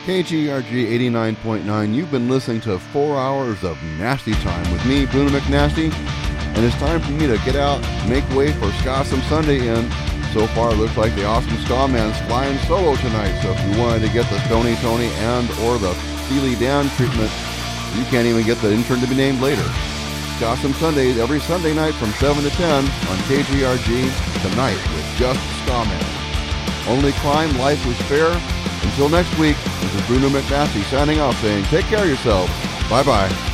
KGRG 89.9, you've been listening to 4 hours of nasty time with me, Bruno McNasty, and it's time for me to get out, make way for Ska Some Sunday in. So far, it looks like the Awesome Ska Man's flying solo tonight, so if you wanted to get the Stony Tony and or the Steely Dan treatment, you can't even get the intern to be named later. Ska Some Sunday every Sunday night from 7 to 10 on KGRG, tonight with just Ska Man. Only crime, life was fair. Until next week, this is Bruno McNasty signing off saying take care of yourselves. Bye-bye.